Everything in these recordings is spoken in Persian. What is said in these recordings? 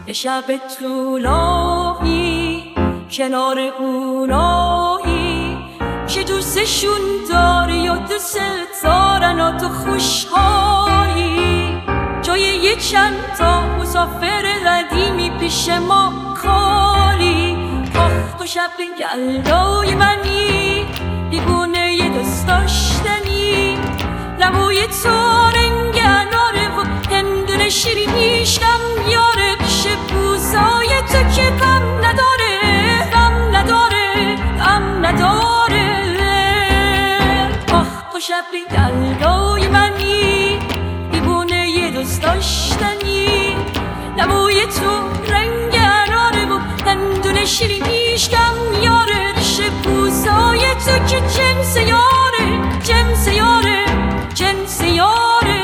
یه شب طولانی کنار اونایی که دوستشون داری و دوست دارن و تو خوشحالی جای یه چند تا مسافر قدیمی پیش ما خالی. آخ تو شب یلدای منی دیوونه یه دوست داشتنی، لبوی تو رنگ اناره و هندونه شیرینیش غم یاره، پیش بوزای تو که غم نداره غم نداره غم نداره. آخ تو شب یلدای منی دیوونه یه دوست داشتنی، لبوی تو رنگ اناره و هندونه شیرینیش غم یاره، پیش بوزای تو که جنس یاره جنس یاره جنس یاره.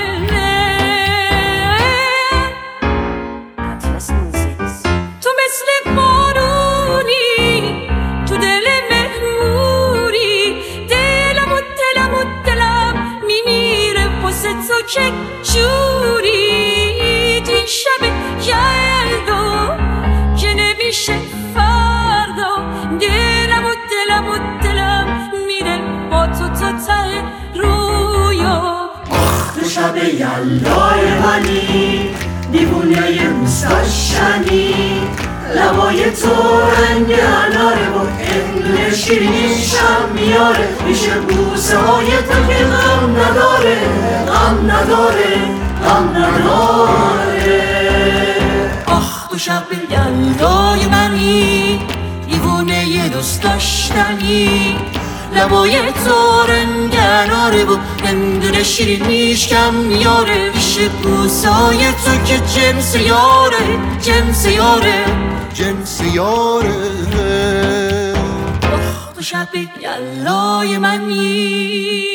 تو مثل بارونی تو دل مهموری، دلم و دلم و دلم میمیره واسه تو که جوری. تو این شب یلدا که نمیشه فردا، دلم و دلم و دلم میره با تو تا ته رویا. آخ تو شب یلدای منی دیوونه یه دوست داشتنی، لبای تو رنگ اناره و هندونه شیرینیش هم میاره، پیش بوسه های تو که غم نداره غم نداره غم نداره. آخ تو شب یلدای منی دیوونه یه دوست داشتنی، لبای تو رنگ اناره و هندونه شیرینیش کم میاره، پیش بوسای تو که جنس یاره جنس یاره جنس یاره. آخ تو شب یلدای منی